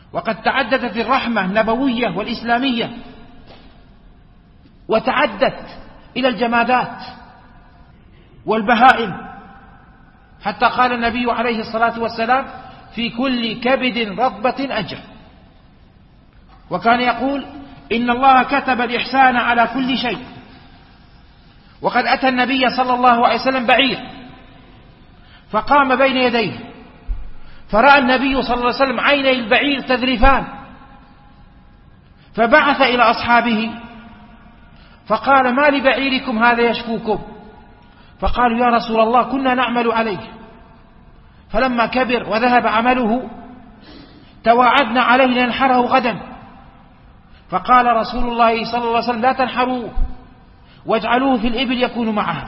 وقد تعددت الرحمة النبوية والإسلامية، وتعدت إلى الجمادات والبهائم، حتى قال النبي عليه الصلاة والسلام: في كل كبد رطبة أجر. وكان يقول: إن الله كتب الإحسان على كل شيء. وقد أتى النبي صلى الله عليه وسلم بعير، فقام بين يديه، فرأى النبي صلى الله عليه وسلم عيني البعير تذرفان، فبعث إلى أصحابه فقال: ما لبعيركم هذا يشكوكم؟ فقالوا: يا رسول الله كنا نعمل عليه، فلما كبر وذهب عمله تواعدنا عليه لننحره غدا. فقال رسول الله صلى الله عليه وسلم: لا تنحروه واجعلوه في الإبل يكون معها.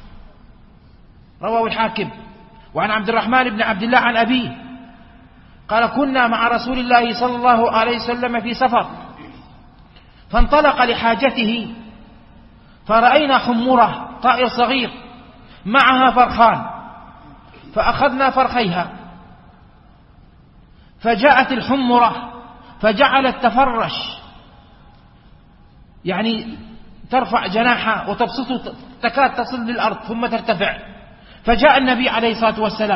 رواه الحاكم. وعن عبد الرحمن بن عبد الله عن أبيه قال: كنا مع رسول الله صلى الله عليه وسلم في سفر، فانطلق لحاجته، فرأينا حمرة طائر صغير معها فرخان، فأخذنا فرخيها، فجاءت الحمرة فجعلت تفرش، يعني ترفع جناحها وتبسطه تكاد تصل للأرض ثم ترتفع. فجاء النبي عليه الصلاة والسلام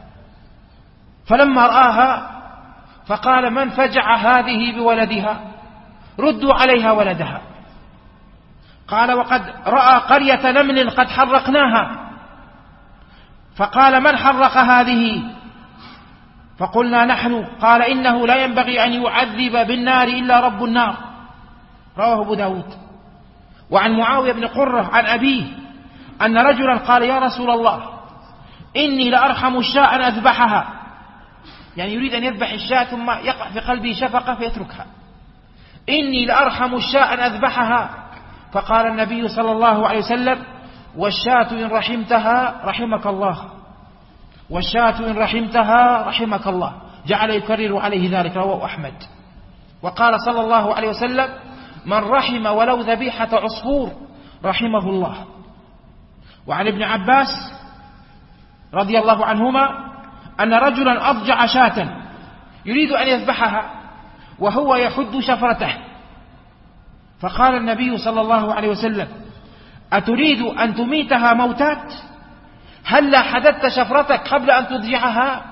فلما رآها فقال: من فجع هذه بولدها؟ ردوا عليها ولدها. قال: وقد رأى قرية نمل قد حرقناها. فقال: من حرق هذه؟ فقلنا: نحن. قال: إنه لا ينبغي أن يعذب بالنار إلا رب النار. رواه أبو داود. وعن معاوية بن قرة عن أبيه أن رجلا قال: يا رسول الله إني لأرحم الشاة أن أذبحها، يعني يريد أن يذبح الشاة ثم يقع في قلبه شفقة فيتركها. إني لأرحم الشاة أن أذبحها. فقال النبي صلى الله عليه وسلم: والشاة إن رحمتها رحمك الله، والشاة إن رحمتها رحمك الله. جعل يكرر عليه ذلك. رواه أحمد. وقال صلى الله عليه وسلم: من رحم ولو ذبيحة عصفور رحمه الله. وعن ابن عباس رضي الله عنهما أن رجلا أضجع شاة يريد أن يذبحها وهو يحد شفرته، فقال النبي صلى الله عليه وسلم: أتريد أن تميتها موتات؟ هلا حددت شفرتك قبل أن تضجعها؟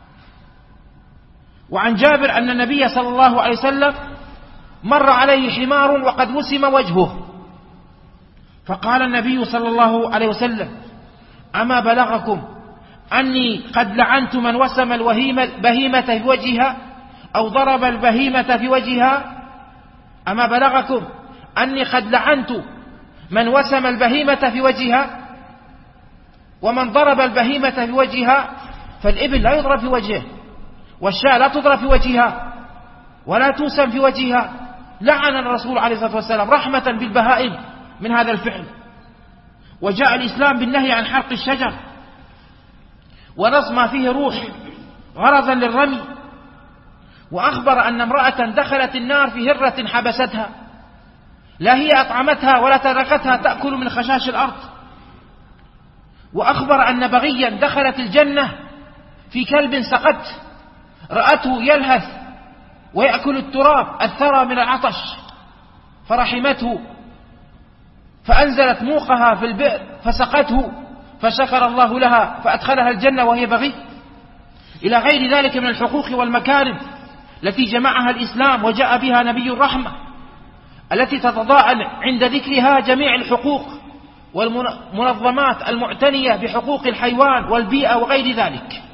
وعن جابر أن النبي صلى الله عليه وسلم مر عليه حمار وقد وسم وجهه، فقال النبي صلى الله عليه وسلم: أما بلغكم أني قد لعنت من وسم البهيمة في وجهها أو ضرب البهيمة في وجهها؟ أما بلغكم أني قد لعنت من وسم البهيمة في وجهها؟ ومن ضرب البهيمة في وجهها، فالإبل لا يضرب في وجهه، والشاة لا تضرب في وجهها ولا توسم في وجهها. لعن الرسول عليه الصلاة والسلام رحمة بالبهائم من هذا الفعل. وجاء الإسلام بالنهي عن حرق الشجر ونص ما فيه روح غرضا للرمي. وأخبر أن امرأة دخلت النار في هرة حبستها، لا هي أطعمتها ولا تركتها تأكل من خشاش الأرض. وأخبر أن بغيا دخلت الجنة في كلب سقط رأته يلهث ويأكل التراب الثرى من العطش، فرحمته فأنزلت موقها في البئر فسقته، فشكر الله لها فأدخلها الجنة وهي بغي. إلى غير ذلك من الحقوق والمكارم التي جمعها الإسلام وجاء بها نبي الرحمة، التي تتضاءل عند ذكرها جميع الحقوق والمنظمات المعتنية بحقوق الحيوان والبيئة وغير ذلك.